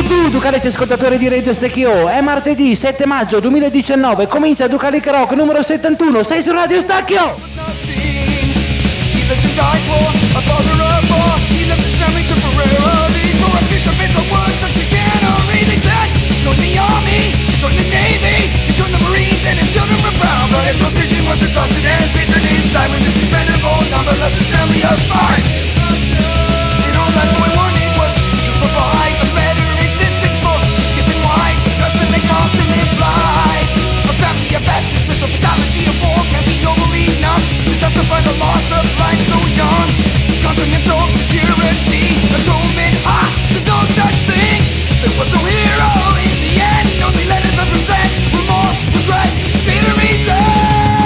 tu, Ducalic ascoltatori di Radio Stecchio, è martedì 7 maggio 2019, comincia Ducalic Rock numero 71, sei su Radio Stecchio! Provide a better existence for it's getting wide, less than they cost in its life. A family of bastards, such a fatality of war can't be normally enough to justify the loss of life so young. Continental security, atonement, there's no such thing. There was no hero in the end, only letters of resent, remorse, regret, bitter reason.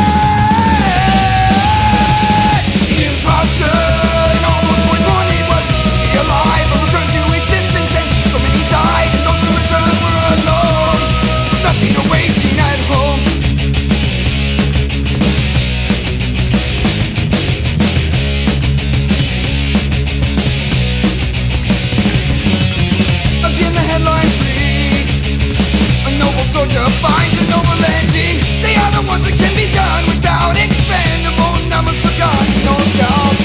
The imposter and all those boys wanted was to be alive or return to existence, and so many died, and those who returned were alone. Nothing awaiting at home. Again the headlines read, a noble soldier finds a noble ending. They are the ones that can be done without expendable numbers forgotten, no doubt.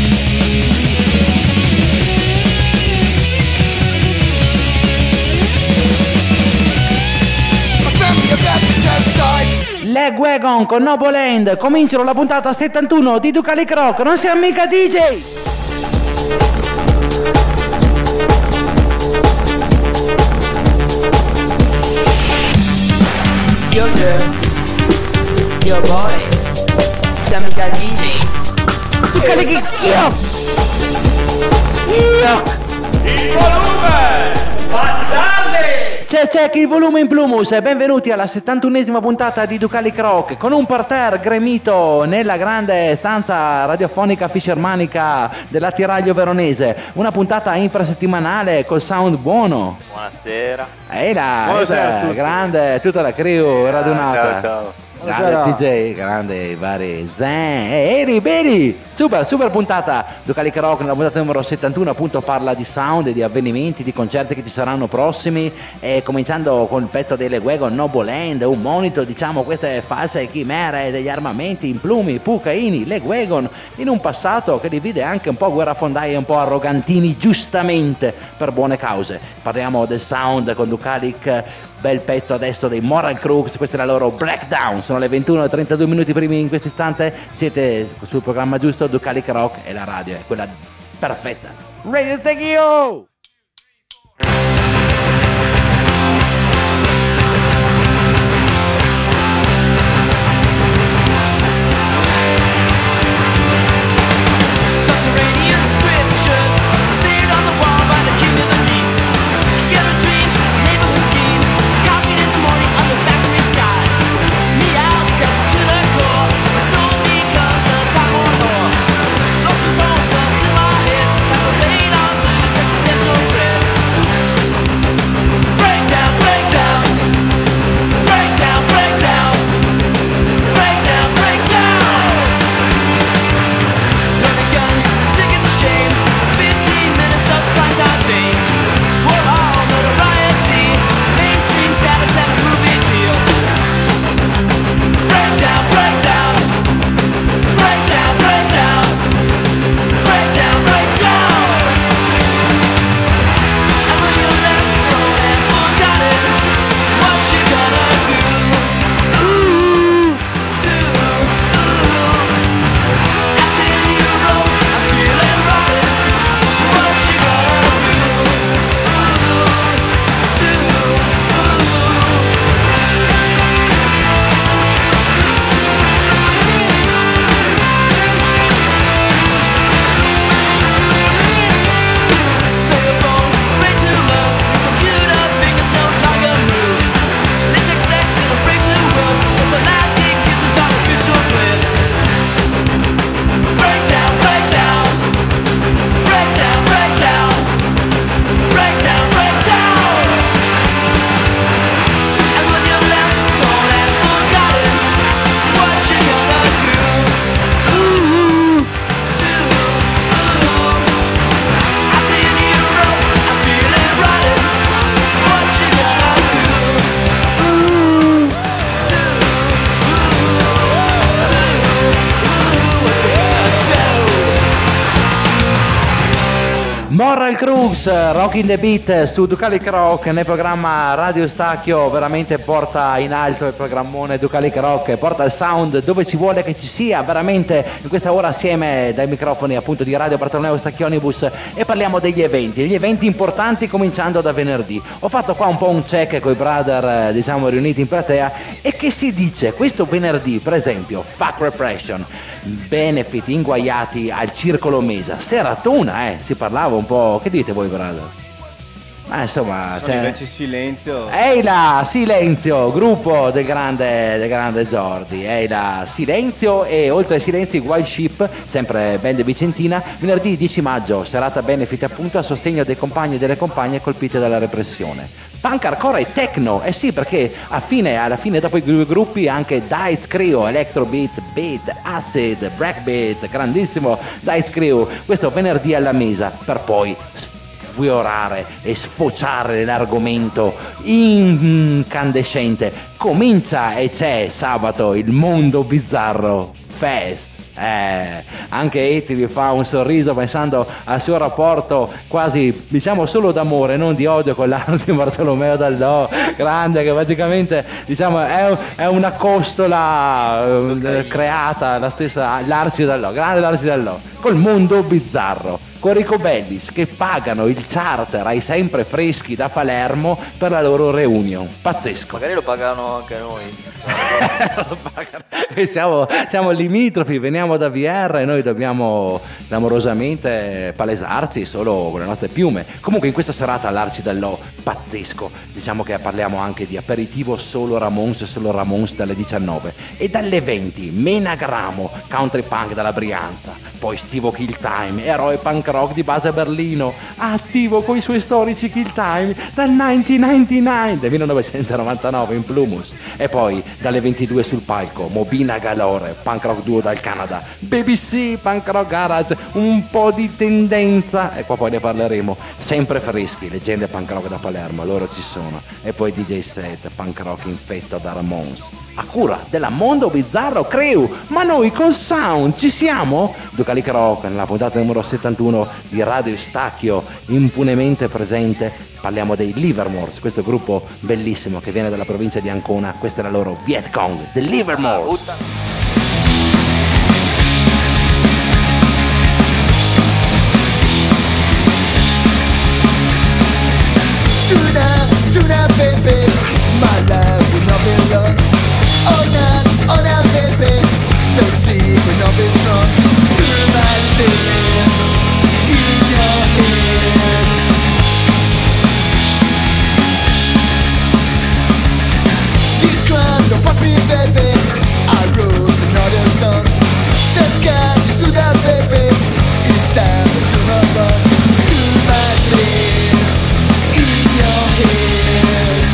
A family of bastards has died. Legwagon con Noble End, cominciano la puntata 71 di Ducalic Rock, non siamo mica DJ! Yo girl, yo boys, Stamika DJs. Ducalic Rock! Il volume! Bastardi! C'è il volume in plumus, benvenuti alla 71esima puntata di Ducalic Rock con un parterre gremito nella grande stanza radiofonica fischermanica dell'attiraglio veronese, una puntata infrasettimanale col sound buono. Buonasera. Buonasera a tutti. Grande, tutta la crew radunata. Ciao. Grande TJ, grande i vari Zen, Eri, bene, super puntata. Ducalic Rock nella puntata numero 71 appunto parla di sound, di avvenimenti, di concerti che ci saranno prossimi, e cominciando con il pezzo delle Legwagon Noble End, un monito, diciamo, queste false chimere degli armamenti in plumi, pucaini, Legwagon, in un passato che divide anche un po' guerrafondai e un po' arrogantini, giustamente per buone cause. Parliamo del sound con Ducalic. Bel pezzo adesso dei Moral Crooks, questa è la loro Breakdown, sono le 21:32 primi in questo istante, siete sul programma giusto, Ducalic Rock, e la radio è quella perfetta. Radio Stecchio! Subterranean scriptures stared on the wall by the king of the meat. Together dream, neighborhood scheme, copied in the morning under factory skies. Me out, guts to the core, my soul becomes a time or more. Lots of bones up in my head, like a rain on blues, existential Moral Cruz, Rocking the Beat su Ducalic Rock nel programma Radio Stacchio, veramente porta in alto il programmone Ducalic Rock, porta il sound dove ci vuole che ci sia, veramente in questa ora assieme dai microfoni appunto di Radio Bartolomeo Stacchionibus, e parliamo degli eventi importanti cominciando da venerdì. Ho fatto qua un po' un check con i brother diciamo riuniti in platea, e che si dice questo venerdì per esempio Fuck Repression, benefit inguaiati al Circolo Mesa, seratona, si parlava un po', che dite voi brother? Ma insomma, invece Silenzio. Ehi là, Silenzio, gruppo del grande Jordi. Ehi là, Silenzio, e oltre a Silenzio Wild Ship, sempre band vicentina, venerdì 10 maggio, serata benefit appunto a sostegno dei compagni e delle compagne colpite dalla repressione. Punk hardcore e techno, sì, perché alla fine dopo i due gruppi anche Dice Crew, Electrobeat, Beat, Acid, Breakbeat, grandissimo Dice Crew, questo venerdì alla Mesa, per poi sfiorare e sfociare l'argomento incandescente. Comincia e c'è sabato il Mondo Bizzarro Fest. Anche Eti vi fa un sorriso pensando al suo rapporto quasi diciamo solo d'amore, non di odio con l'arte di Bartolomeo Dallò, grande, che praticamente diciamo è una costola creata la stessa L'Arci Dallò, grande L'Arci Dallò, col Mondo Bizzarro, con Rico Bellis che pagano il charter ai sempre freschi da Palermo per la loro reunion. Pazzesco. Magari lo pagano anche noi. Lo pagano. E siamo limitrofi, veniamo da VR e noi dobbiamo clamorosamente palesarci solo con le nostre piume. Comunque in questa serata all'Arci Dallò, pazzesco, diciamo che parliamo anche di aperitivo solo Ramones dalle 19 e dalle 20 Menagramo, country punk dalla Brianza, poi Stivo Kill Time, eroe punk rock di base a Berlino, attivo con i suoi storici Kill Time dal 1999 del 1999 in Plumus, e poi dalle 22 sul palco Mobina Galore, punk rock duo dal Canada, BBC, punk rock garage, un po' di tendenza, e qua poi ne parleremo, sempre freschi, leggende punk rock da Palermo, loro ci sono, e poi DJ set, punk rock infetto da Ramones, a cura della Mondo Bizzarro Crew. Ma noi col sound ci siamo? Ducalic Rock nella puntata numero 71 di Radio Stacchio, impunemente presente. Parliamo dei Livermores, questo gruppo bellissimo che viene dalla provincia di Ancona. Questa è la loro Viet Cong, The Livermores. Tuna, baby, my life will not be long. Oh na, baby, the sea will not be strong. Tonight, still in your head. This crowd don't pass me, baby. I wrote another song. The sky is to that, baby. It's time to move on. Tonight, still in your head.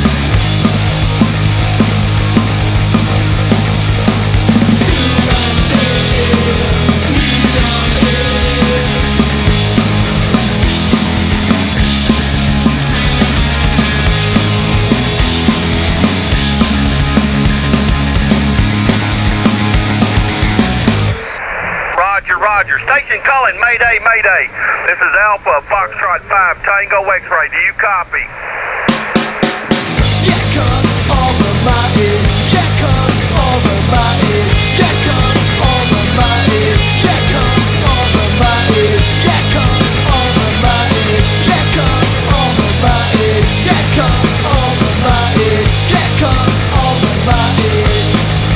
Roger. Station calling. Mayday, Mayday. This is Alpha Foxtrot 5 Tango X-Ray. Do you copy? Yeah, come over my head. Yeah, come over my head. Yeah, come over my head. Yeah, come over my head. Yeah, come over my head. Yeah, come over my head. Yeah, come over my head. Yeah, come over my head.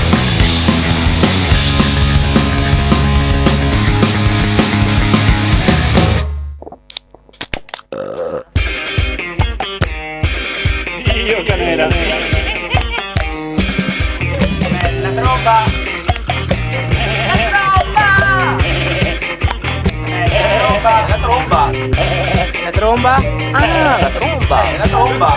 Dio canera. La tromba. La tromba. La tromba? Ah, la tromba. La tromba.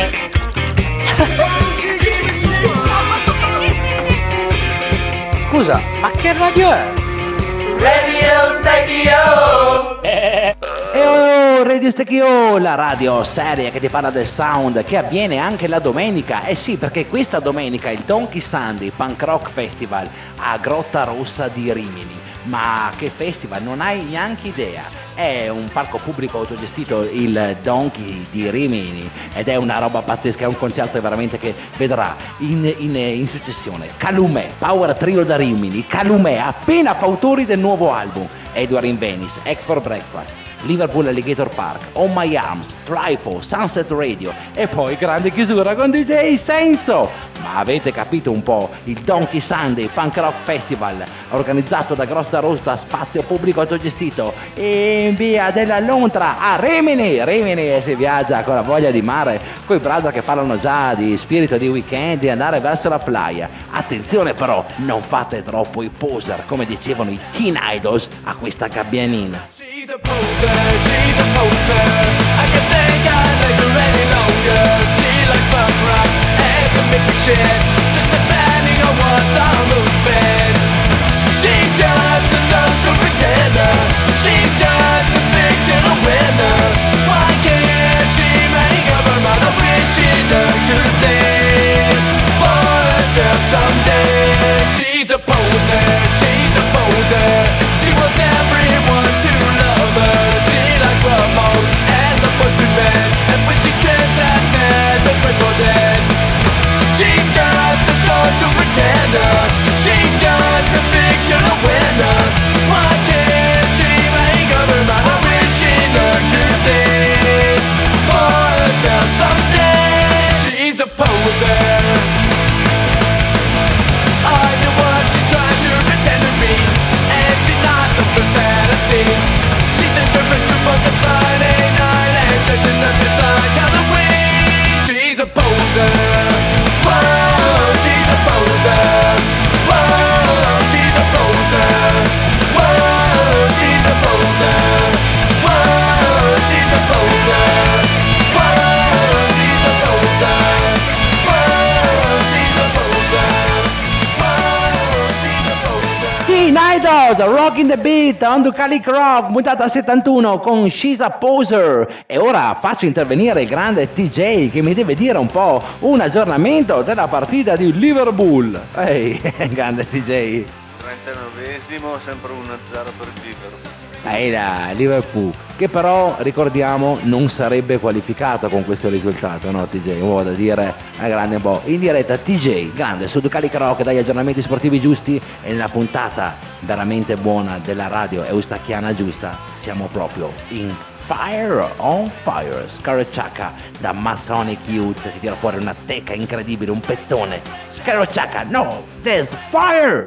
Scusa, ma che radio è? Radio Stacchio. Radio Stacchio, la radio seria che ti parla del sound, che avviene anche la domenica. Sì, perché questa domenica il Donkey Sunday Punk Rock Festival a Grotta Rossa di Rimini. Ma che festival, non hai neanche idea. È un parco pubblico autogestito, il Donkey di Rimini, ed è una roba pazzesca, è un concerto veramente che vedrà in successione Calumet, Power Trio da Rimini, Calumet, appena fautori del nuovo album, Edward in Venice, Egg for Breakfast, Liverpool Alligator Park, On My Arms, Trifle, Sunset Radio e poi grande chiusura con DJ Senso. Ma avete capito un po', il Donkey Sunday Punk Rock Festival organizzato da Grossa Rossa, spazio pubblico autogestito in via della Lontra a Rimini, e si viaggia con la voglia di mare, coi brother che parlano già di spirito di weekend, di andare verso la playa. Attenzione però, non fate troppo i poser, come dicevano i Teen Idols a questa gabbianina. She's a poser, I can think I'd like her any longer. She likes punk rock and some big shit, just depending on what the movements. She's just a social pretender, she's just a fictional winner. Why can't she make up her mind? I wish she learned to think for herself someday. She's a poser, she wants everyone to love her. She likes Ramones and the Postman, and when she gets acid, the Grateful Dead. She's just a social pretender, she's just a fictional winner. Why can't she make up her mind? I wish she learned to think for herself someday. She's a poser. I know what she tries to pretend to be, and she's not the first fantasy. She's determined to both the Friday night and dresses up just like Halloween. She's a poser. Whoa, she's a poser. Whoa, she's a poser. Whoa, she's a poser. Whoa, she's a poser. Whoa, she's a poser. Whoa, she's a poser. Whoa, she's a poser. Teen Idols, Rockin' the Beat, on Ducalic Rock, puntata 71 con She's a Poser. E ora faccio intervenire il grande TJ che mi deve dire un po' un aggiornamento della partita di Liverpool. Ehi, grande TJ. 39esimo, sempre 1-0 per Gigaro. La Liverpool, che però ricordiamo non sarebbe qualificato con questo risultato, no TJ? Un po' da dire a grande boh. In diretta TJ, grande su Ducalic Rock, dagli aggiornamenti sportivi giusti, e nella puntata veramente buona della radio eustacchiana giusta siamo proprio in Fire on Fire. Scarlet Chaka da Masonic Youth che tira fuori una teca incredibile, un pezzone. Scarlet Chaka, no, there's fire!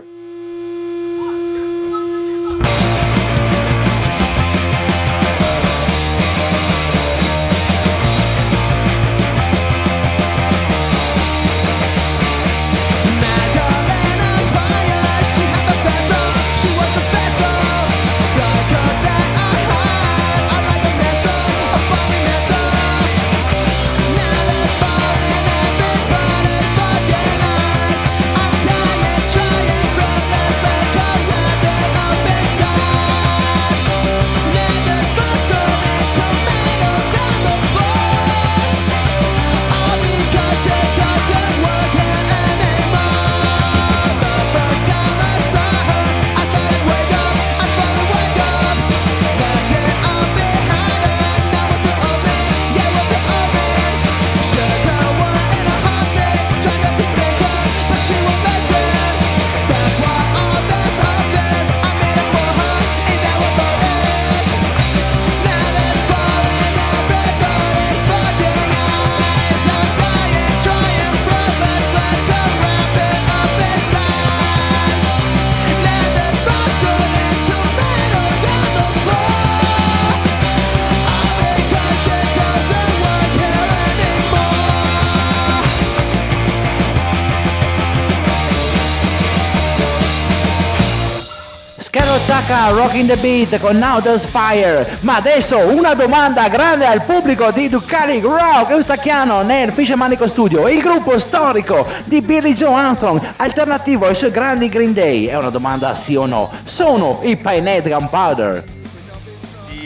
Chaka, Rockin' the Beat con Now There's Fire. Ma adesso una domanda grande al pubblico di Ducalic Rock Eustacchiano nel Fischermanico Studio, il gruppo storico di Billy Joe Armstrong alternativo ai suoi grandi Green Day. È una domanda sì o no? Sono i Pinhead Gunpowder? Sì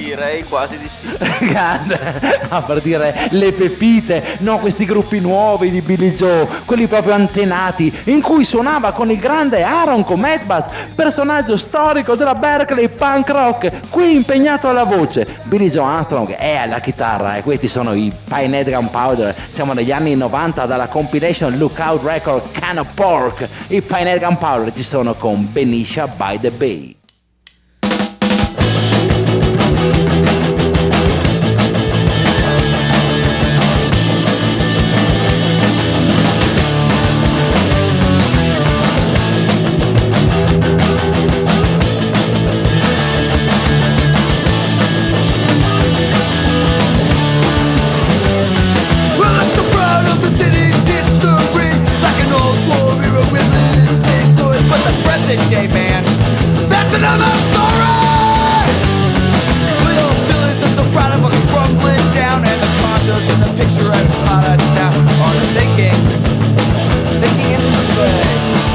Direi quasi di sì. Grande, per dire le pepite, no, questi gruppi nuovi di Billy Joe, quelli proprio antenati, in cui suonava con il grande Aaron Cometbus, personaggio storico della Berkeley punk rock, qui impegnato alla voce. Billy Joe Armstrong è alla chitarra e questi sono i Pinehead Gunpowder. Siamo negli anni 90 dalla compilation Lookout Record Can of Pork. I Pinehead Gunpowder ci sono con Benicia by the Bay. Man, that's another story. Little buildings are so proud of a crumbling down, and the condos in the picturesque part of town are sinking into the bay.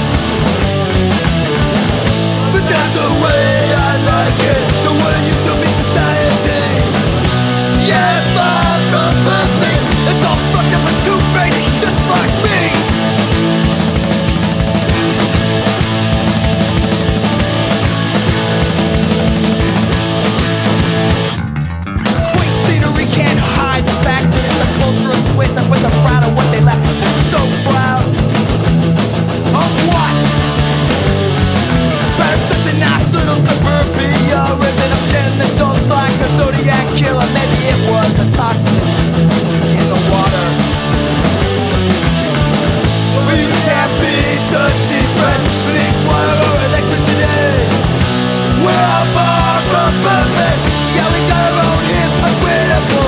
But that's the way I like it, the way it used to be society. Yeah, far from perfect, it's all fucked up and too crazy, just like me. Can't hide the fact that it's a culture of Swiss and with a proud of what they left. They're so proud of what? But it's such a nice little suburbia, ripping up ten that looks like a Zodiac killer. Maybe it was the toxins in the water. But you can't beat the cheap rent beneath water or electricity. We're far from perfect. Yeah, we got our own hypocritical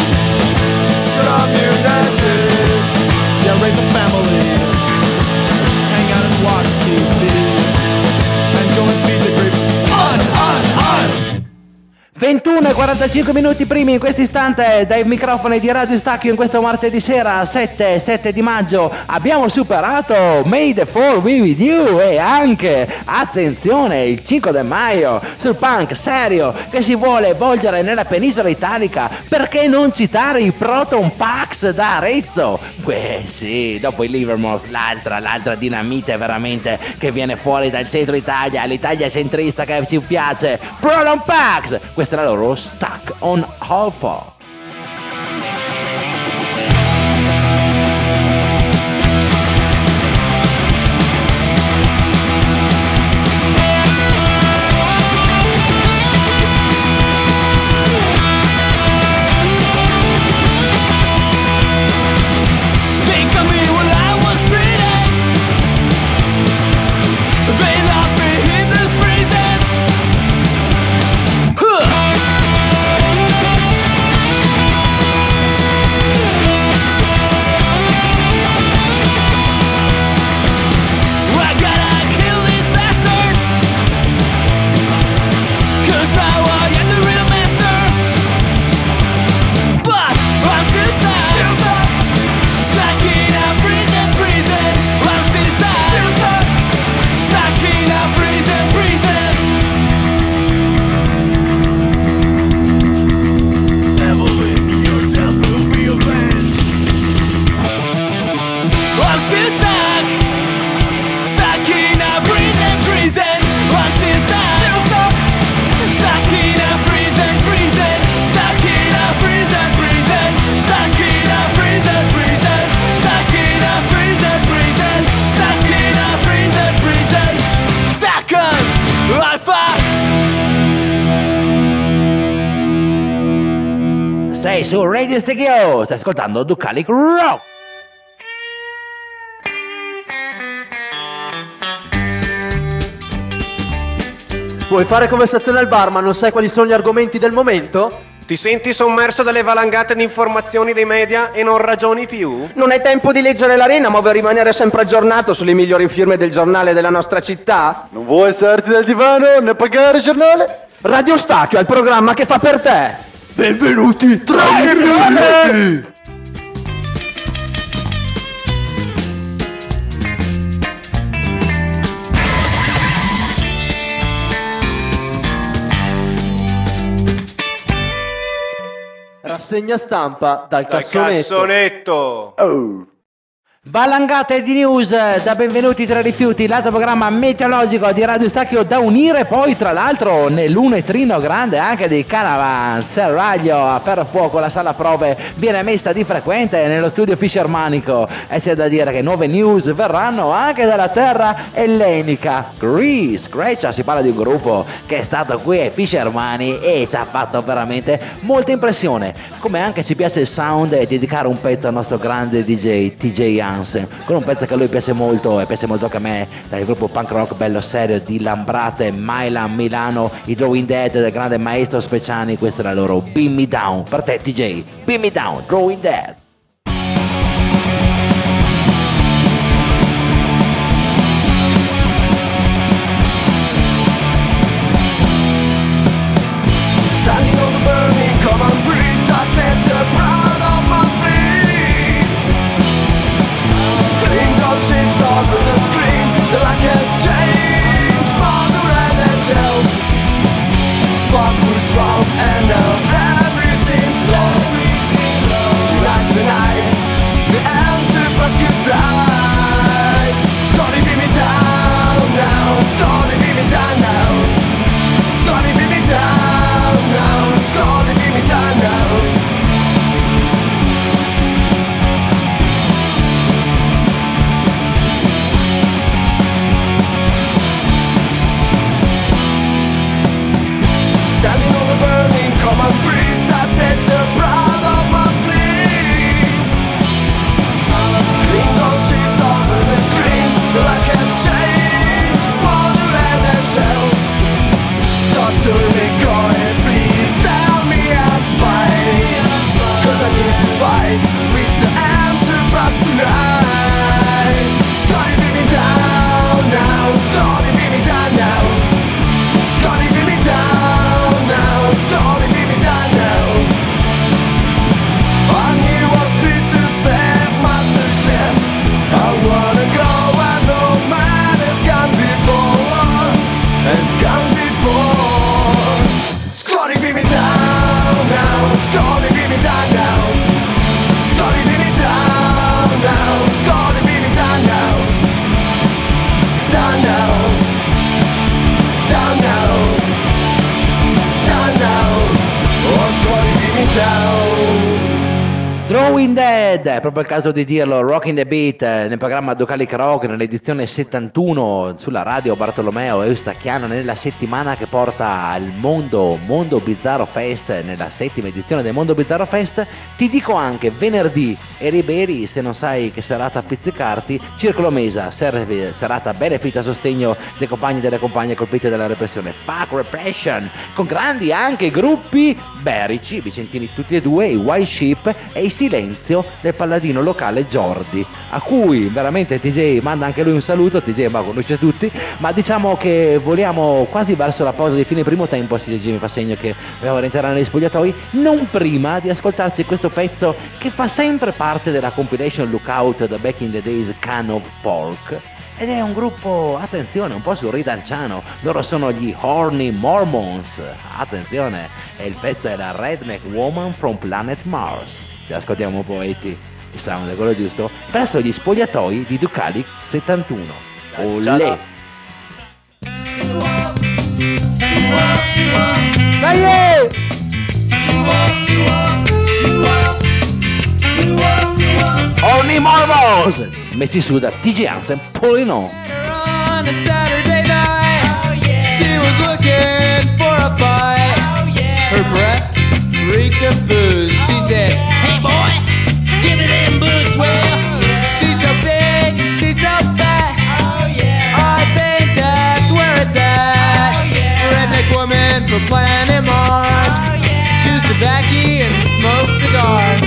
community. Yeah, raise a family, hang out and watch TV, and go and feed the grapes. Us. 21 e 45 minuti primi in questo istante dai microfoni di Radio Stacchio in questo martedì sera 7 di maggio abbiamo superato May the 4 be with you e anche, attenzione, il 5 di maio sul punk serio che si vuole volgere nella penisola italica. Perché non citare i Proton Pax da Arezzo? Sì, dopo i Livermore l'altra dinamite veramente che viene fuori dal centro Italia, l'Italia centrista che ci piace. Proton Pax, questa è la loro Stuck on Alpha. Sei su Radio Stacchio, stai ascoltando Ducalic Rock. Vuoi fare conversazione al bar ma non sai quali sono gli argomenti del momento? Ti senti sommerso dalle valangate di informazioni dei media e non ragioni più? Non hai tempo di leggere l'Arena ma vuoi rimanere sempre aggiornato sulle migliori firme del giornale della nostra città? Non vuoi alzarti dal divano né pagare il giornale? Radio Stacchio è il programma che fa per te! Benvenuti tra i miei! Rassegna stampa dal cassonetto. Cassonetto. Oh. Valangate di news da Benvenuti tra rifiuti, l'altro programma meteorologico di Radio Stacchio da unire poi tra l'altro nell'unetrino grande anche di Caravan Serraglio a Ferrofuoco. La sala prove viene messa di frequente nello studio Fischermanico e c'è da dire che nuove news verranno anche dalla terra ellenica, Grecia. Si parla di un gruppo che è stato qui ai Fischermani e ci ha fatto veramente molta impressione, come anche ci piace il sound e dedicare un pezzo al nostro grande DJ TJ con un pezzo che a lui piace molto e piace molto anche a me, dal gruppo punk rock bello serio di Lambrate, Milan, Milano, i Drawing Dead del grande maestro Speciani. Questa è la loro Beam Me Down. Per te TJ, Beam Me Down, Drawing Dead. Standing on the burning common bridge, I take the pride of my feet. Ships over the screen, the light has changed, smaller than the shells. Spot was wrong and now everything's lost. Tonight's the night, the Enterprise could die. Scotty, beat me down now. Scotty, beat me down now. Scotty, beat me down now. Scotty, beat me down now. Standing on the burning common bridge, I take the pride of my fleet. Klingon ships over the screen, the light has changed, water and the shells. Dr. McCoy, please tell me I'm fine, 'cause I need to fight with the Enterprise tonight. Scotty, beat me down now. Scotty, beat me down now. Scotty, beat me down now. Scotty, beat me down now. I knew I was fit to save Master Chef. I wanna go where no man has gone before. Has gone before. Scotty, beat me down now. Scotty, beat me down now. Scotty, beat me down now. Scotty, beat me down now. Down now. Down now. Down now. Oh, Scotty, beat me down. Drawing Dead, è proprio il caso di dirlo, Rocking the Beat nel programma Docali Karaoke nell'edizione 71 sulla radio Bartolomeo Eustacchiano, nella settimana che porta al Mondo Bizzarro Fest, nella settima edizione del Mondo Bizzarro Fest. Ti dico anche venerdì e Riberi, se non sai che serata a pizzicarti, Circolo Mesa, serata benefit a sostegno dei compagni e delle compagne colpite dalla repressione, Fuck Repression, con grandi anche gruppi berici, vicentini tutti e due, i White Sheep e i Silenzio del palladino locale Jordi, a cui veramente TJ manda anche lui un saluto. TJ ma conosce tutti, ma diciamo che voliamo quasi verso la pausa di fine primo tempo. TJ mi fa segno che dobbiamo rientrare negli spogliatoi, non prima di ascoltarci questo pezzo che fa sempre parte della compilation Lookout da Back in the Days, Can of Pork, ed è un gruppo, attenzione, un po' surridanciano. Loro sono gli Horny Mormons, attenzione, e il pezzo è la Redneck Woman from Planet Mars. Ci ascoltiamo poeti, il sound è quello giusto, presso gli spogliatoi di Ducali 71. Olè! Dai! Horny Mormons! Messi su da TJ Hansen, pulling on. On a Saturday night, she was looking for a fight. Her breath reeked of booze. She said, "Hey boy, give me them boots." Well, she's so big, she's so fat. I think that's where it's at. Redneck woman from Planet Mars. Chews tobacco and smoke cigars.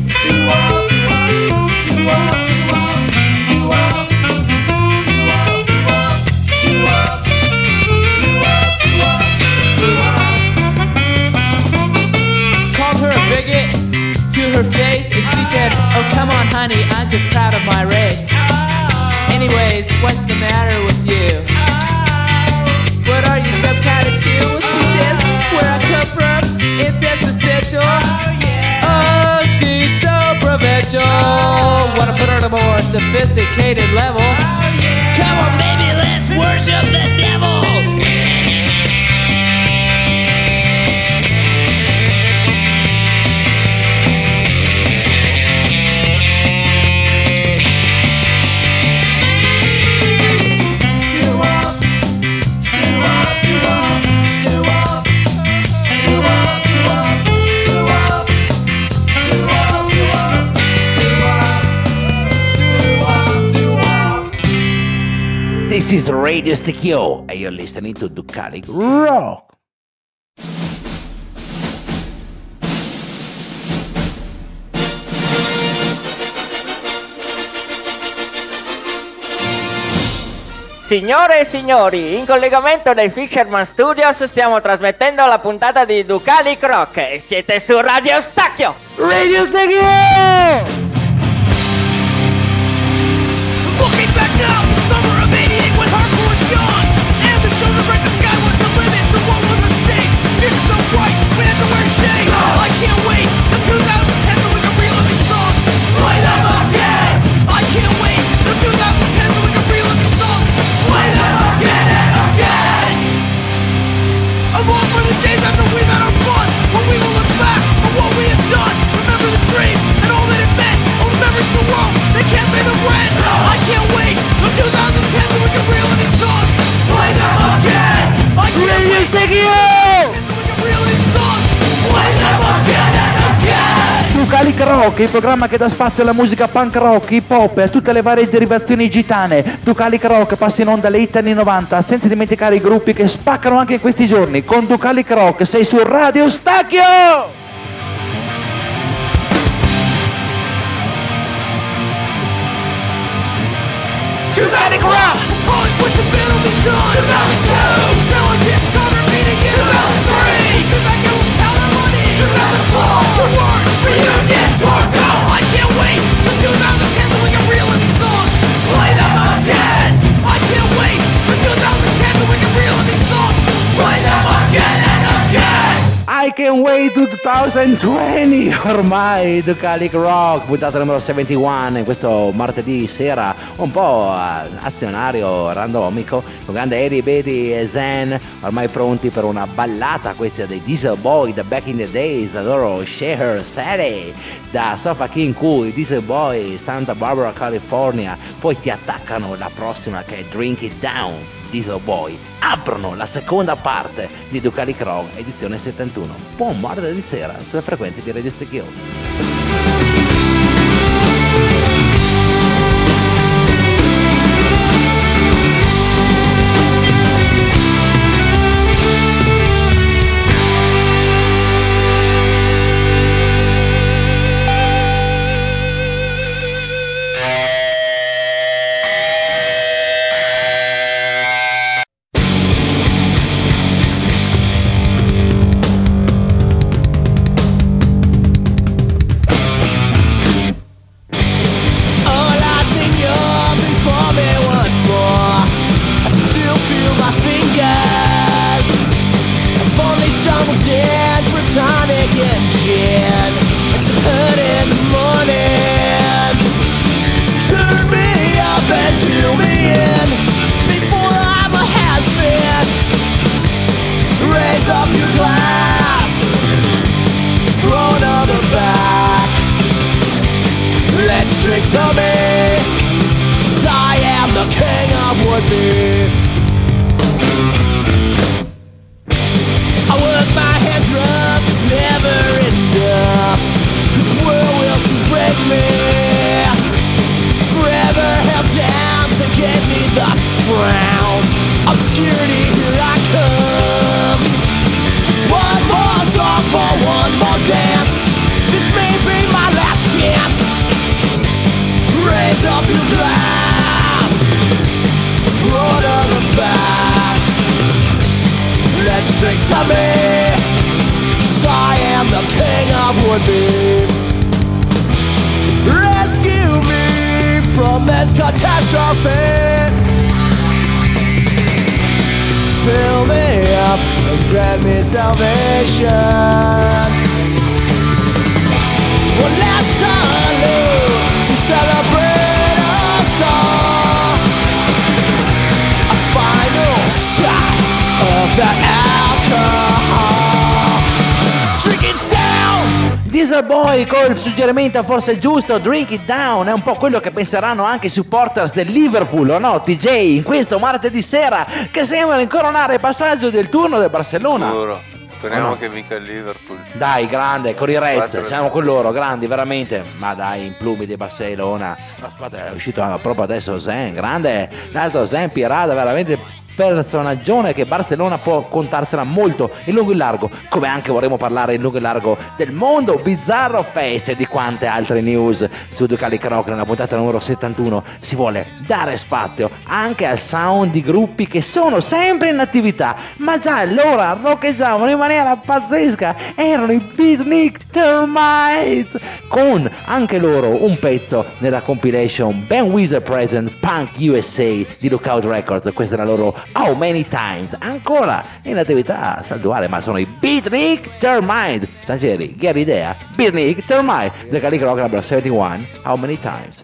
Her face and she said, "Oh come on honey, I'm just proud of my race. Anyways, what's the matter with you? What are you, some kind of Q?" She says, "Where I come from, it's existential. sophisticated level. Come on, baby, let's worship the devil. This is Radio Sticchio and you're listening to Ducalic Rock. Signore e signori, in collegamento dai Fisherman Studios stiamo trasmettendo la puntata di Ducalic Rock e siete su Radio Stacchio! Radio Stacchio! Looking back now, the summer of '88 when hardcore was gone, and the show to break the sky was the limit for what was a stage. It's so bright, we had to wear shades. I can't wait till 2010 to we can relive these songs. Play them again. I can't wait till 2010 to we can relive these songs. Play them again and again. I'm all for the days after we've had our fun, when we will look back on what we have done. Remember the dreams and all that it meant. All the memories of the world, they can't pay the rent. I can't wait till 2010 till we can reel in these songs. Play them again. I can't wait till 2010 till we can reel in these songs. Play them again and again. Ducalic Rock, il programma che dà spazio alla musica punk rock, hip hop e a tutte le varie derivazioni gitane. Ducalic Rock passa in onda alle hit anni 90, senza dimenticare i gruppi che spaccano anche in questi giorni. Con Ducalic Rock sei su Radio Stacchio! Ducalic Rock! Calling for some battle be done. 2002! Selling this cover meeting in 2003! Sit back and we'll count our money. 2004! To work! Reunion! Torco! I can't wait till 2010 till we can reel in these songs. Play them again! I can't wait till 2010 till we can reel in these songs. Play them again and again! I can wait to 2020 ormai Ducalic Rock, puntata numero 71 questo martedì sera un po' azionario, randomico, con grande Eddie, Betty e Zen ormai pronti per una ballata questa dei Diesel Boy da back in the days, da loro Share City, da Sofa King Cool, i Diesel Boy, Santa Barbara, California. Poi ti attaccano la prossima che è Drink It Down, Diesel Boy. Aprono la seconda parte di Ducalic Rock, edizione 71. Buon martedì sera sulle frequenze di Radio Stacchio. Well, let's salute to celebrate us. Wizard Boy col suggerimento forse giusto, Drink It Down, è un po' quello che penseranno anche i supporters del Liverpool, o no TJ, in questo martedì sera che sembrano incoronare il passaggio del turno del Barcellona. Sicuro. Speriamo Oh no. che vinca il Liverpool. Dai, grande, con i Reds, 4-3. siamo con loro, grandi, veramente. Ma dai, in plumi di Barcellona. Aspetta, è uscito proprio adesso Zen, grande. L'altro Zen Pirata, veramente personaggione che Barcellona può contarsela molto in lungo e in largo, come anche vorremmo parlare in lungo e in largo del mondo bizzarro fest e di quante altre news su Ducali Croc. Nella puntata numero 71 si vuole dare spazio anche al sound di gruppi che sono sempre in attività, ma già allora roccheggiavano in maniera pazzesca, erano i Beatnik Termites, con anche loro un pezzo nella compilation Ben Wizard Present Punk USA di Lookout Records. Questa è la loro How Many Times, ancora in attività saltuare, ma sono i Beatnik Termite. Sanceri, chi ha l'idea? Beatnik Termite, The Cali Croc number 71, How Many Times.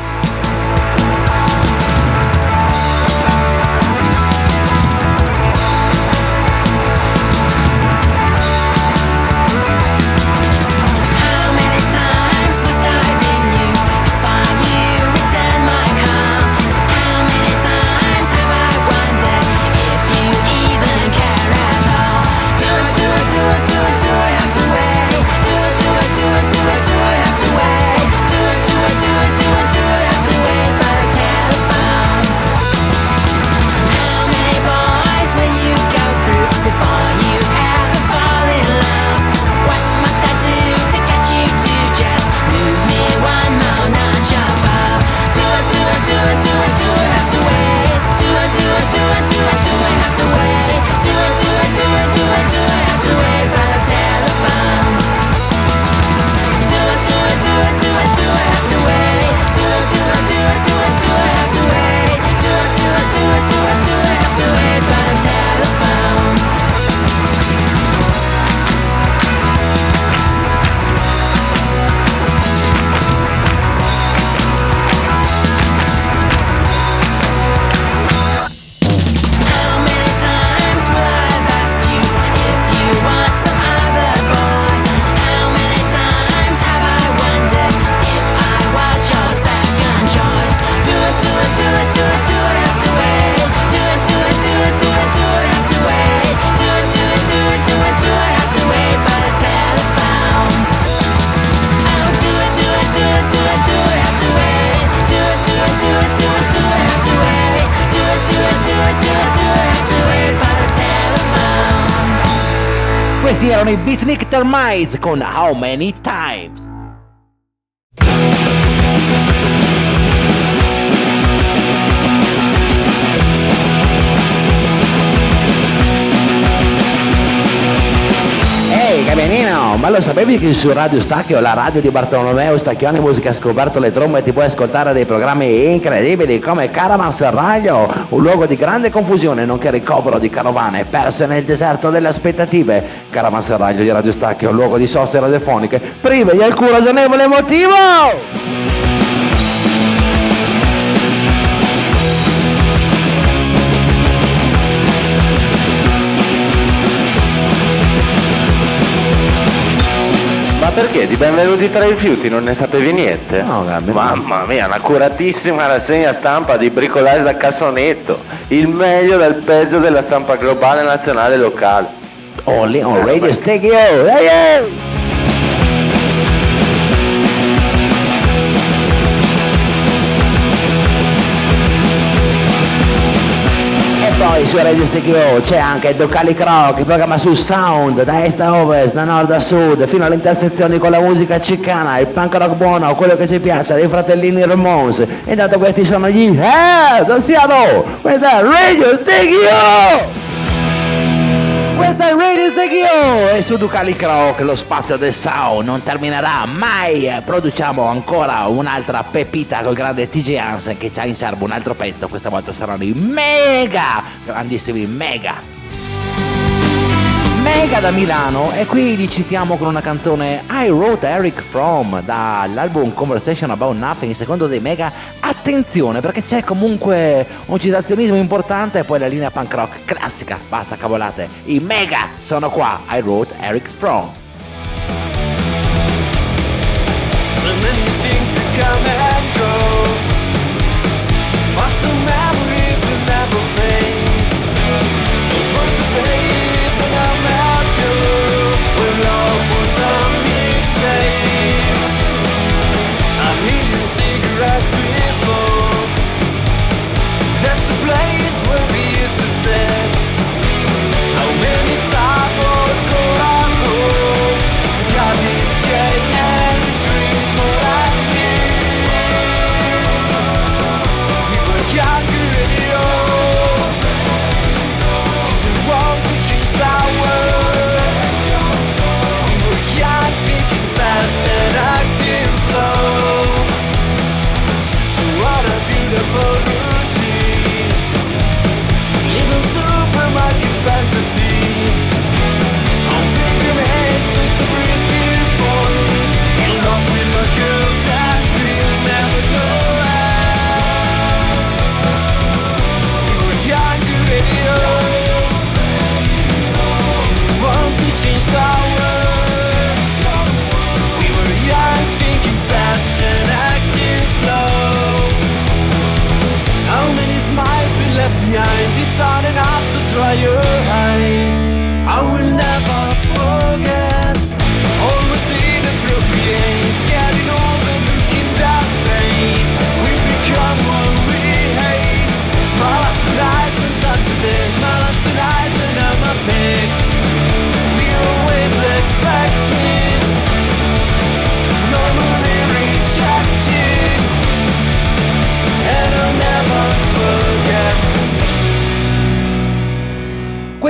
Questi erano i Beatnik Termites con How Many Times. Ehi Gabrielino, ma lo sapevi che su Radio Stacchio, la radio di Bartolomeo Stacchioni Musica ha scoperto le trombe e ti puoi ascoltare dei programmi incredibili come Caravanserraglio, un luogo di grande confusione nonché ricovero di carovane perse nel deserto delle aspettative. Caravanserraglio di Radio Stacchio, un luogo di soste radiofoniche prive di alcun ragionevole motivo. Ma perché? Di Benvenuti tra i rifiuti non ne sapevi niente? No, mamma mia, una curatissima rassegna stampa di bricolage da cassonetto. Il meglio dal peggio della stampa globale, nazionale e locale. Only on Radio Stacchio. Hey, hey! Poi su Radio Stacchio c'è anche Ducali Croc, il programma su sound da est a ovest, da nord a sud, fino alle intersezioni con la musica cicana, il punk rock buono, quello che ci piace, dei fratellini Ramones. E intanto questi sono gli da Seattle, questa è Radio Stacchio! Questa è Radio Stacchio e su Ducali Croc lo spazio del sound non terminerà mai. Produciamo ancora un'altra pepita col grande TJ Hansen che c'ha in serbo un altro pezzo. Questa volta saranno i Mega, grandissimi Mega da Milano, e qui li citiamo con una canzone I Wrote Eric Fromm dall'album Conversation About Nothing, secondo dei Mega. Attenzione perché c'è comunque un citazionismo importante e poi la linea punk rock classica. Basta cavolate, i Mega sono qua. I Wrote Eric Fromm.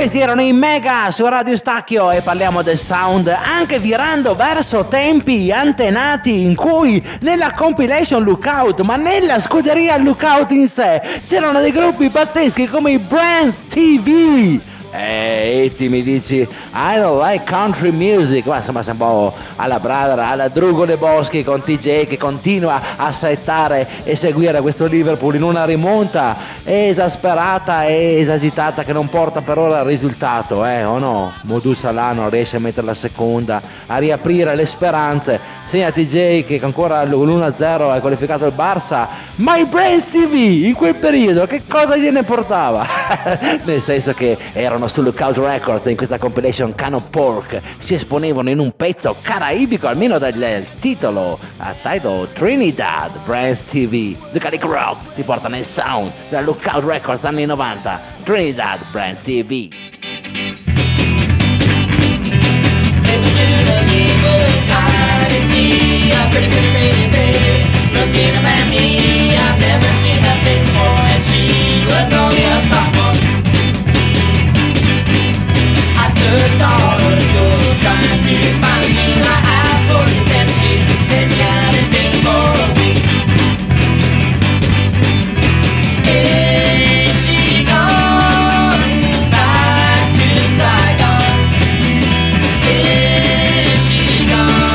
Questi erano i Mega su Radio Stacchio e parliamo del sound anche virando verso tempi antenati in cui nella compilation Lookout, ma nella scuderia Lookout in sé, c'erano dei gruppi pazzeschi come i Brands TV. E ti mi dici I don't like country music, ma insomma sei un po' alla Brother, alla Drugole Boschi con TJ che continua a settare e seguire questo Liverpool in una rimonta esasperata e esagitata che non porta per ora al risultato, o no? Modù Salah non riesce a mettere la seconda, a riaprire le speranze. Segna TJ che ancora l'1-0 ha qualificato il Barça, ma i Brands TV in quel periodo che cosa gliene portava? Nel senso che erano su Lookout Records in questa compilation Can of Pork, si esponevano in un pezzo caraibico, almeno dal titolo, a title Trinidad. Brands TV, The Calico Rock ti porta nel sound della Lookout Records anni 90, Trinidad Brands TV. Pretty, looking up at me. I've never seen that face before, and she was only a sophomore. I searched all over the school trying to find you. I asked for the pen, she said she hadn't been for a week. Is she gone back to Saigon? Is she gone?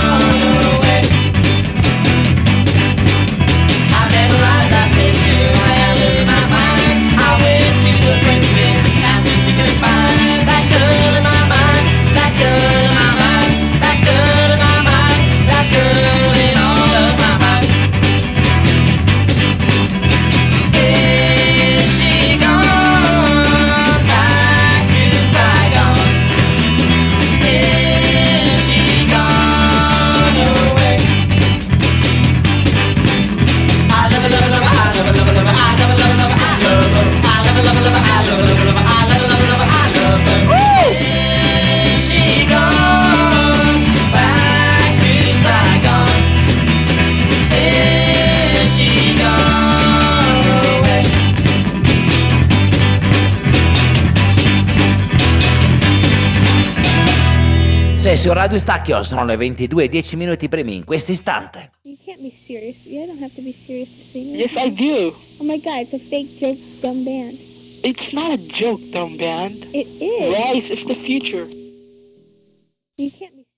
Su Radio Stacchio sono le 22:10 primi in questo istante. You can't be serious. You don't have to be serious to sing. Yes, I do. Oh my God, it's a fake joke, dumb band. It's not a joke, dumb band. It is. Rise is the future. You can't be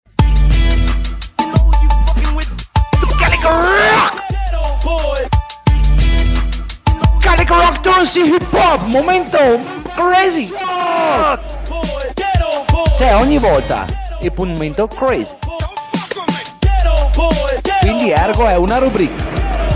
Calico Rock! Calico Rock Tosi Hip Hop, momento crazy! Cioè ogni volta il momento crazy. Quindi ergo è una rubrica.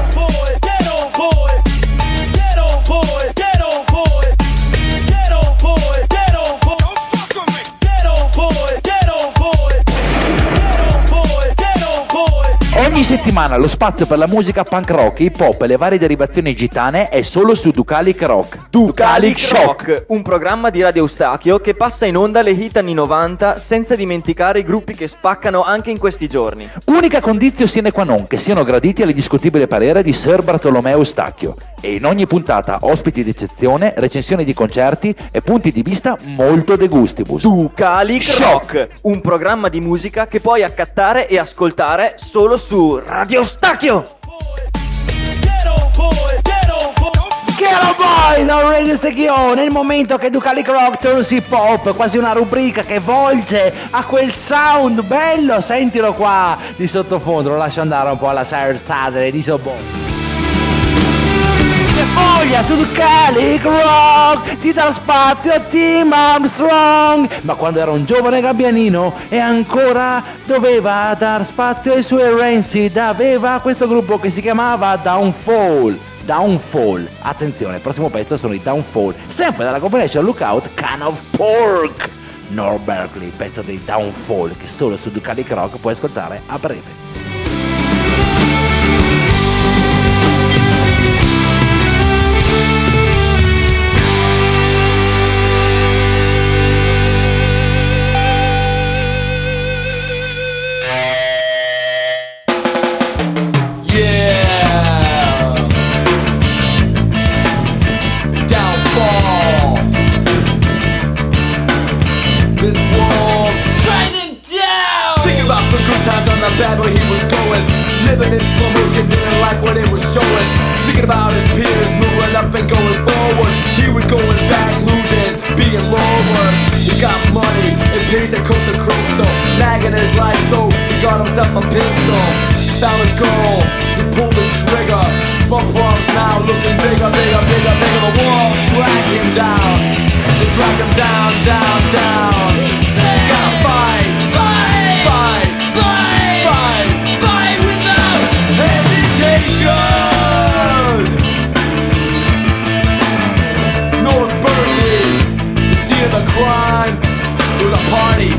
Ogni settimana lo spazio per la musica punk rock, hip hop e le varie derivazioni gitane è solo su Ducalic Rock. Ducalic Rock, un programma di Radio Eustachio che passa in onda le hit anni 90 senza dimenticare i gruppi che spaccano anche in questi giorni. Unica condizio sine qua non che siano graditi all'indiscutibile parere di Sir Bartolomeo Eustachio. E in ogni puntata ospiti d'eccezione, recensioni di concerti e punti di vista molto de gustibus. Ducalic Rock, un programma di musica che puoi accattare e ascoltare solo su Radio Eustachio. Chiaro poi da Radio Stacchio, nel momento che Ducalic Rock turns hip hop, quasi una rubrica che volge a quel sound bello, sentilo qua di sottofondo, lo lascio andare un po' alla Saturday di Sobon. Che voglia su Ducalic Rock, ti dà spazio a Tim Armstrong, ma quando era un giovane gabbianino e ancora doveva dar spazio ai suoi Rancid, aveva questo gruppo che si chiamava Downfall. Attenzione, il prossimo pezzo sono i Downfall, sempre dalla compilation Lookout Can of Pork. North Berkeley, pezzo dei Downfall che solo su Ducalic Rock puoi ascoltare a breve. bad where he was going. Living in slow motion, didn't like what it was showing. Thinking about his peers moving up and going forward. He was going back, losing, being lower. He got money and peace and cooked the crystal. Nagging his life, so he got himself a pistol. Found his goal, he pulled the trigger. Small problems now looking bigger, bigger, bigger, bigger. The wall dragged him down. They dragged him down, down, down. You gotta fight, fight, fight, fight, fight, fight without hesitation. North Berkeley, the scene of the crime. It was a party.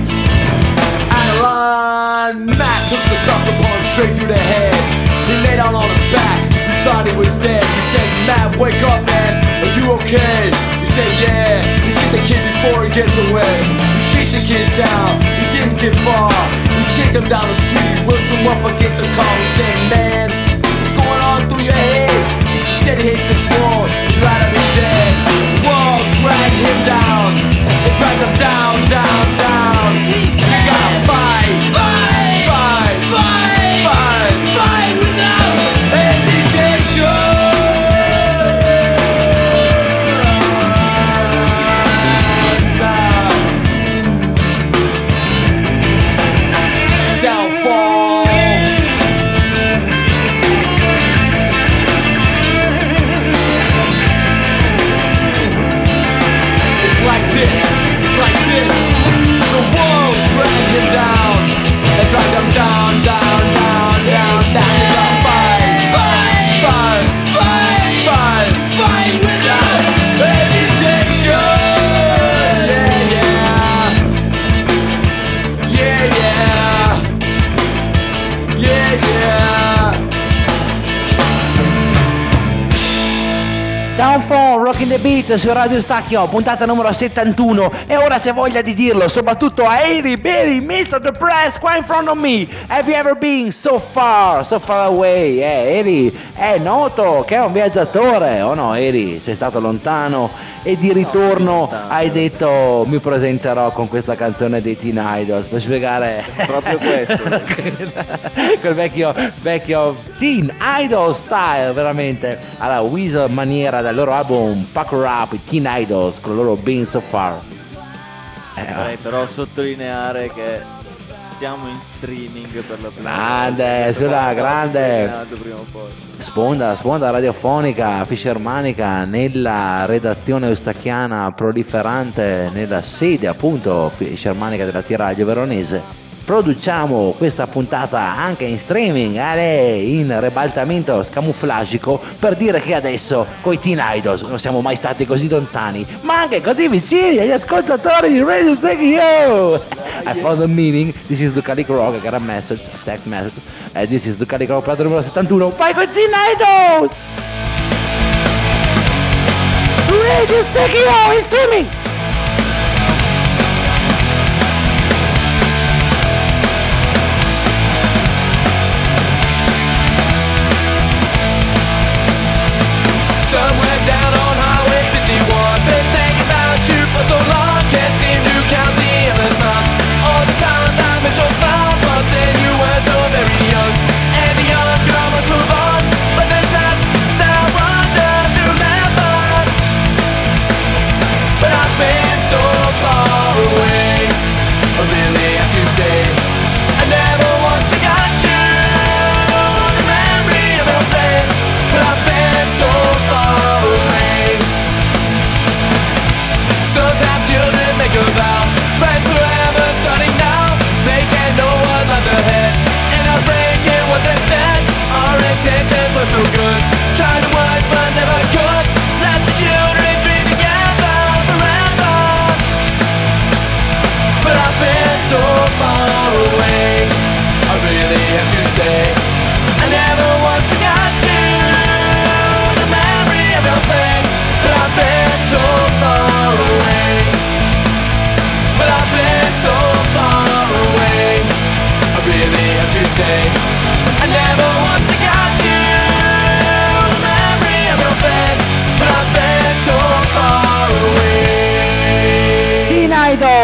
Adeline, Matt took the sucker punch straight through the head. He lay down on his back. He thought he was dead. He said, Matt, wake up, man. Are you okay? He said, yeah. He's hit the kid before he gets away. He chased the kid down. He didn't get far. He chased him down the street. Whipped him up against the car. He said, man, what's going on through your head? He said he hates this world. He'd rather be dead. The world dragged him down. They dragged him down, down, down. You gotta fight, fight, fight, fight, fight, fight without hesitation. Downfall. It's like this, it's like this. The world dragged him down. They dragged him down, down, down, down, down. You gotta fight, fight, fight, fight, fight, fight without hesitation. Yeah, yeah. Yeah, yeah. Yeah, yeah. Downfall, Rockin' the Beat su Radio Stacchio, puntata numero 71. E ora c'è voglia di dirlo, soprattutto a Eri Beri, Mr. Depressed, qua in front of me. Have you ever been so far away? Eri è noto che è un viaggiatore, o no Eri? Sei stato lontano e di ritorno hai detto mi presenterò con questa canzone dei Teen Idols per spiegare Proprio questo. quel vecchio Teen Idol style, veramente alla Weezer maniera del loro album Pack Up, i Teen Idols con il loro Been So Far. Vorrei però sottolineare che siamo in streaming per la prima grande, sulla grande prima o poi. sponda radiofonica fischermanica nella redazione eustacchiana proliferante nella sede appunto fischermanica della Tiraglio Veronese. Produciamo questa puntata anche in streaming, in ribaltamento scamufflagico, per dire che adesso coi Teen Idols non siamo mai stati così lontani, ma anche così vicini agli ascoltatori di Radio Stacchio. I found the meaning. This is Ducalic Rock. I got a message, a text message. This is Ducalic Rock, plato numero 71. Vai con Teen Idols! Radio Stacchio in streaming! Somewhere down on Highway 51, been thinking about you for so long, can't seem to count the endless miles. All the time is your smile, but then you were so very young, and the young girl must move on, but there's that wonder to never. But I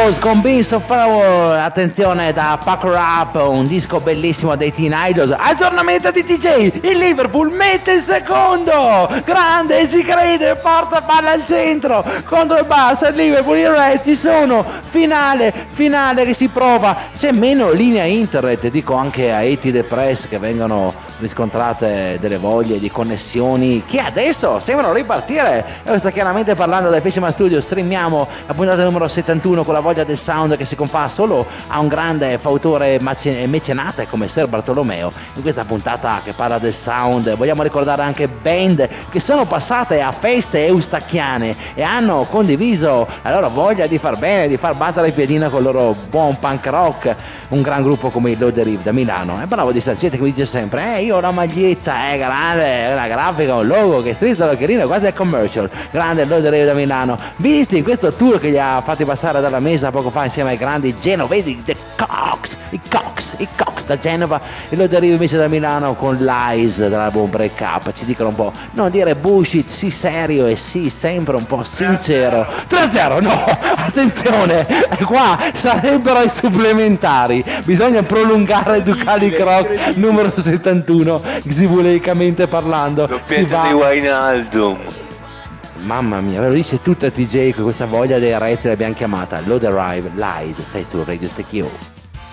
Idols con Beast of Flower, attenzione, da Pucker Up, un disco bellissimo dei Teen Idols. Aggiornamento di DJ, il Liverpool mette il secondo, grande, si crede, porta palla al centro, contro il basso, il Liverpool, il Red, ci sono, finale che si prova, c'è meno linea internet, dico anche a Eti The Press che vengono riscontrate delle voglie di connessioni che adesso sembrano ripartire. E sto chiaramente parlando del Fisherman Studio, streamiamo la puntata numero 71 con la voglia del sound che si confà solo a un grande fautore mecenate come Ser Bartolomeo. In questa puntata che parla del sound vogliamo ricordare anche band che sono passate a feste eustacchiane e hanno condiviso la loro voglia di far bene, di far battere il piedino con il loro buon punk rock. Un gran gruppo come il Load the Reef da Milano. E bravo di gente che mi dice sempre io ho la maglietta, è grande, una grafica, un logo che strizza l'occhiolino, quasi è commercial. Grande Load the Reef da Milano, visti in questo tour che gli ha fatti passare dalla mesa poco fa insieme ai grandi genovesi, i Cox da Genova, il Load the Reef invece da Milano con Lies dall'album Break Up. Ci dicono un po', non dire bullshit, sì serio e sì sempre un po' sincero. 3-0, no, attenzione, qua sarebbero i supplementari, bisogna prolungare Ducali Croc numero 71 simulecamente parlando. Doppietta di Wijnaldum. Mamma mia, ve lo dice tutta TJ con questa voglia dei resti l'abbiamo chiamata Load Arrive Live, sei su Radio Stecchio.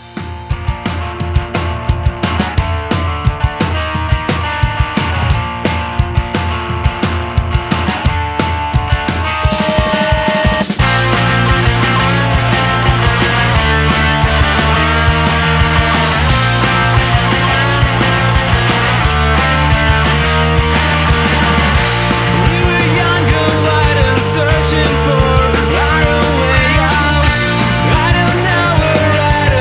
Searching for our way out. I don't know where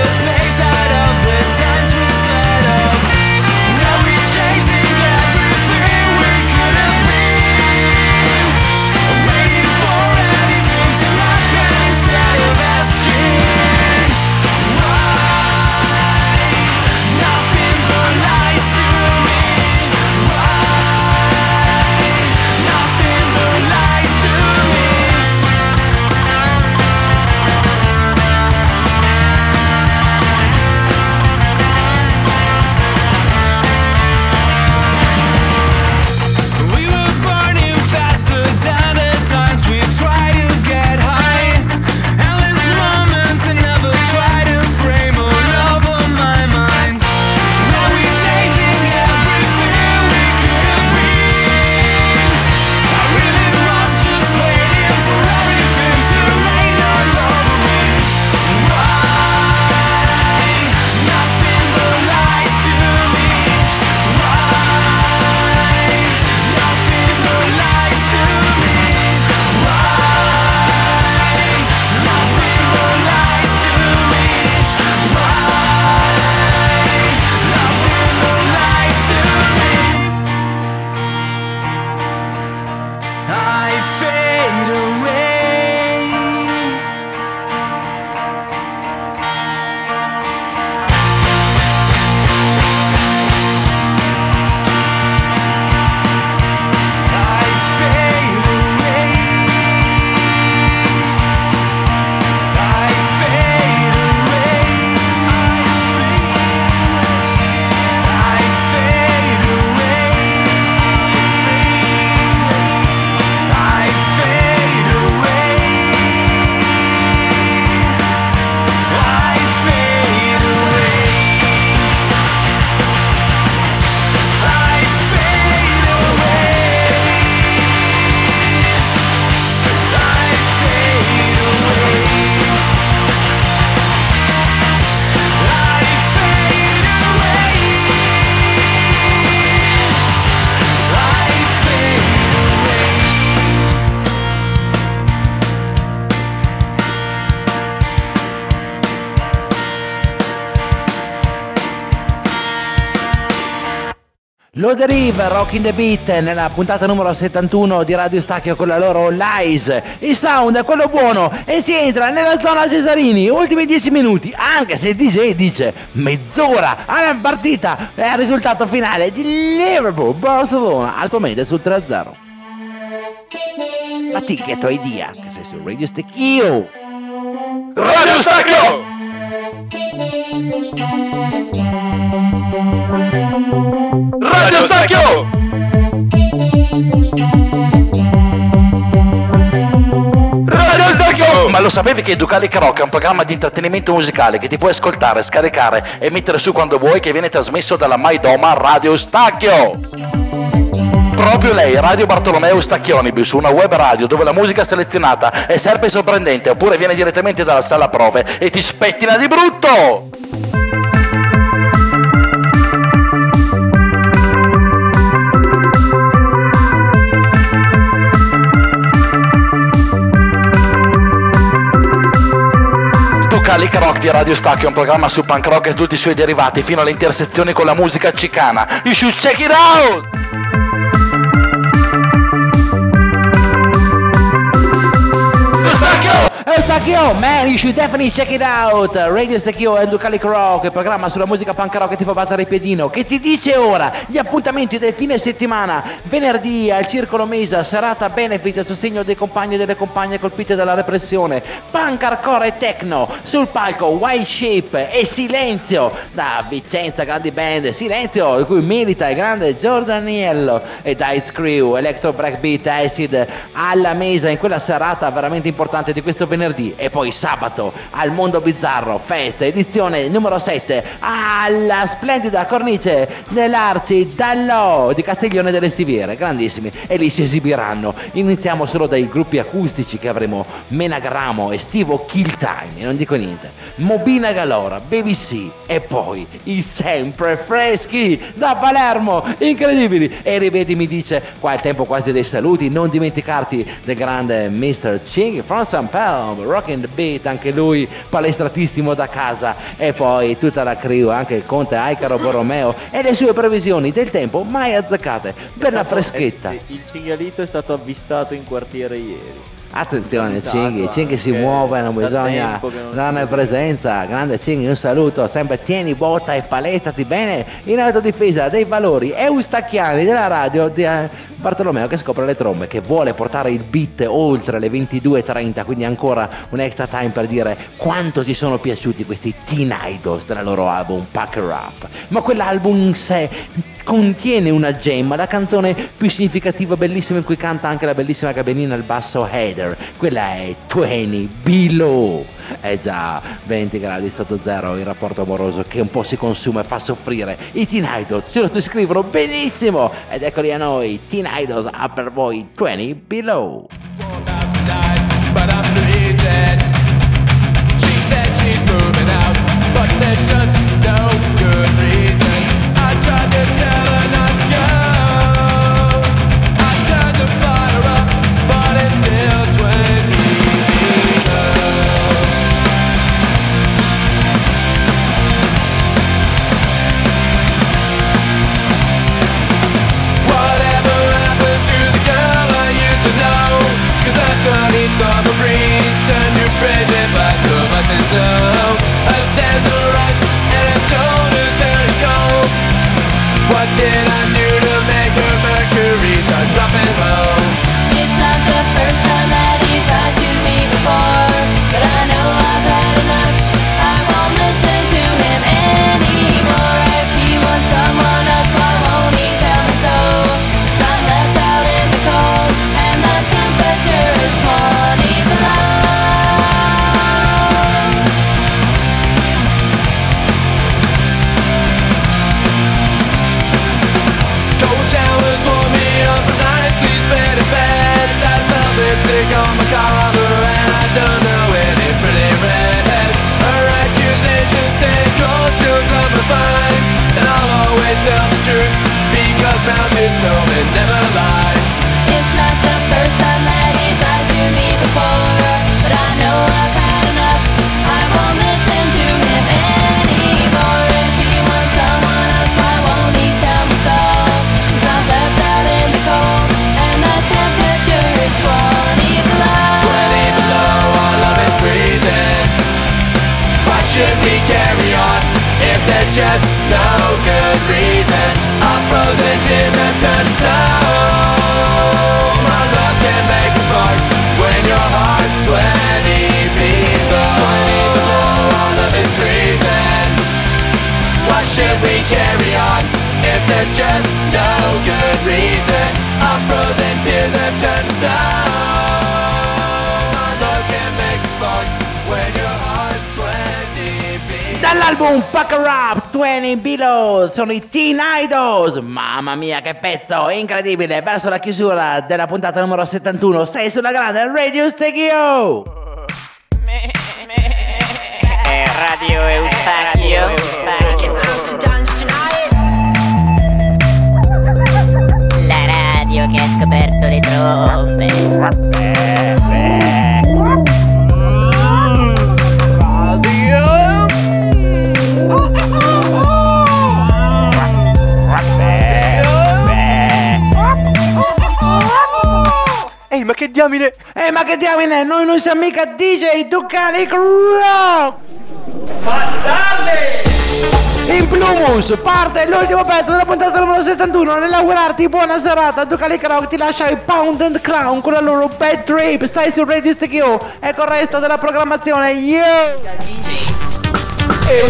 Lo deriva Rockin' the Beat nella puntata numero 71 di Radio Stacchio con la loro Lies. Il sound è quello buono e si entra nella zona Cesarini. Ultimi 10 minuti, anche se il DJ dice mezz'ora alla partita. È il risultato finale di Liverpool-Barcellona, attualmente sul 3-0. La ticket idea che sei su Radio Stacchio. Radio Stacchio! Radio Stacchio! Radio Stacchio! Ma lo sapevi che Ducali Rock è un programma di intrattenimento musicale che ti puoi ascoltare, scaricare e mettere su quando vuoi, che viene trasmesso dalla Maidoma Radio Stacchio? Proprio lei, Radio Bartolomeo Stacchionibus, una web radio dove la musica selezionata è sempre sorprendente, oppure viene direttamente dalla sala prove e ti spettina di brutto! Ducalic Rock di Radio Stacchio è un programma su punk rock e tutti i suoi derivati fino alle intersezioni con la musica cicana. You should check it out! Stacchio, man, you should definitely check it out. Radio Stacchio e Ducalic Rock, il programma sulla musica punk rock che ti fa battere il piedino, che ti dice ora gli appuntamenti del fine settimana. Venerdì al Circolo Mesa, serata benefit a sostegno dei compagni e delle compagne colpite dalla repressione. Punk, hardcore e techno. Sul palco White Sheep e Silenzio. Da Vicenza, grandi band. Silenzio, di cui milita il grande Giordaniello. E Dice Crew, Electro Breakbeat, Acid alla mesa in quella serata veramente importante di questo venerdì. E poi sabato al Mondo Bizzarro Fest, edizione numero 7, alla splendida cornice dell'Arci Dallò di Castiglione delle Stiviere, grandissimi, e lì si esibiranno. Iniziamo solo dai gruppi acustici che avremo: Menagramo, Estivo Kill Time, e non dico niente, Mobina Galora, Baby C, e poi i sempre freschi da Palermo, incredibili. E ripeti, mi dice qua il tempo quasi dei saluti, non dimenticarti del grande Mr. Ching from St. Paul, Rockin' the Beat, anche lui palestratissimo da casa, e poi tutta la crew, anche il conte Aicaro Borromeo e le sue previsioni del tempo mai azzeccate per la freschetta. Il cinghialito è stato avvistato in quartiere ieri. Attenzione, Cinghi si muove, non bisogna, non è presenza. Grande Cinghi, un saluto, sempre tieni botta e palestrati bene in autodifesa dei valori eustacchiani della radio di Bartolomeo, che scopre le trombe, che vuole portare il beat oltre le 22:30, quindi ancora un extra time per dire quanto ti sono piaciuti questi Teen Idols della loro album Pack Rap. Ma quell'album in sé contiene una gemma, la canzone più significativa, bellissima, in cui canta anche la bellissima cabinina al basso Heather. Quella è 20 Below. Già, 20 gradi sotto zero, il rapporto amoroso che un po' si consuma e fa soffrire. I Teen Idols ce lo descrivono benissimo, ed eccoli a noi, Teen Idols ha per voi 20 Below. But I'm freezing. She said she's moving out, but there's just no good reason. I tried to tell her not to go. I turned the fire up, but it's still 20 below. Whatever happened to the girl I used to know? 'Cause I sunny summer breeze turned to frigid black robots and snow. Her stairs are ice and her shoulders turning cold. What did I do to make her mercury start dropping low? It's not the first time that he's lied to me before, but I know I've had enough. I won't listen to him anymore. If he wants someone else, why won't he tell me so? 'Cause I'm left out in the cold, and the temperature is 20 below. Cold showers warm me up at night, sleep bed in bed. That's how lipstick on my collar, and I don't know any pretty redheads. Her accusations send cold chills up my spine, and I'll always tell the truth, because mountains know they never lie. It's not the first time that he's lied to me before, but I know I've had enough. I won't listen to him anymore. If he wants someone else, why won't he tell me so? 'Cause I'm left out in the cold, and the temperature is 20 below. 20 below, our love is freezing. Why should we carry on if there's just no good reason? there's just no good reason. Our frozen tears have turned to stone. Love can make a spark when your heart's 20 beats. Dall'album Pack Up 20 Below sono i Teen Idols. Mamma mia che pezzo incredibile. Verso la chiusura della puntata numero 71 sei sulla grande Radio Stegio. Radio Eustachio. La radio che ha scoperto le trombe. Ehi, ma che diamine? Ma che diamine, noi non siamo mica DJ Ducali Rock! Bastardi! In Plumus parte l'ultimo pezzo della puntata numero 71. Nell'augurarti buona serata, Ducali Rock ti lascia i Pound and Clown con la loro Bad Trip. Stai su Radio Stegio, ecco il resto della programmazione. Yo! E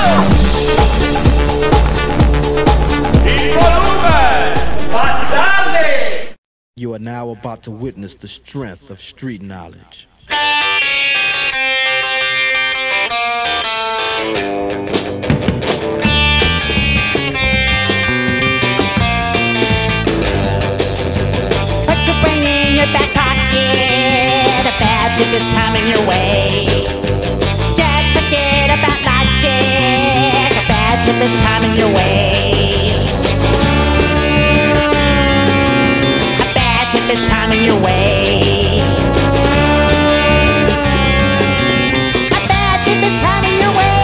il volume! Bastardi! You are now about to witness the strength of street knowledge. Put your brain in your back pocket. A bad tip is coming your way. Just forget about logic. A bad tip is coming your way. It's coming your way. A bad tip is coming your way.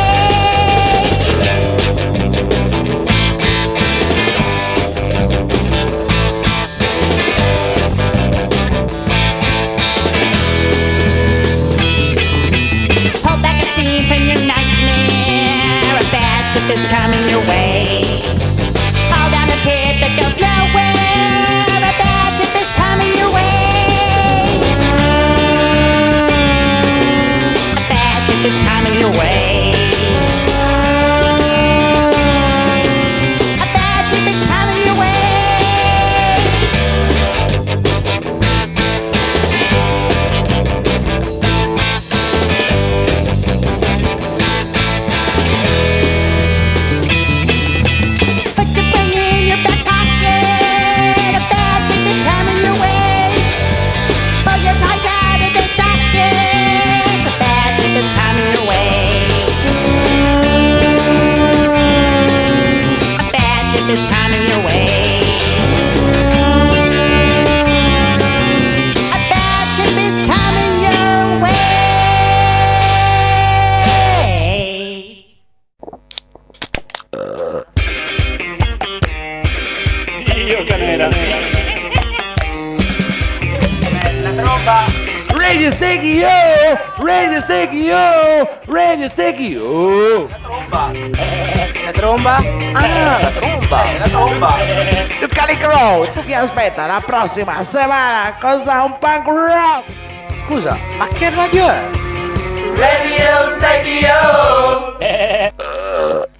Pull back a screen from your nightmare. A bad tip is coming your way. Fall down a pit that goes nowhere. Coming your way. A bad tip is coming your way. A bad tip is coming your way. Put your brain in your back pocket. A bad tip is coming your way. Pull your eyes out of their sockets. A bad tip is coming your way. A bad tip is coming your way. A bad tip is coming your way. Dio canera. La tromba. Radio Stegio! Radio Stegio! Radio Stegio! La tromba? Ah, la tromba. La tromba. Ducali Crow, tu chi aspetta la prossima settimana cosa un punk rock? Scusa, ma che radio è? Radio Stegio.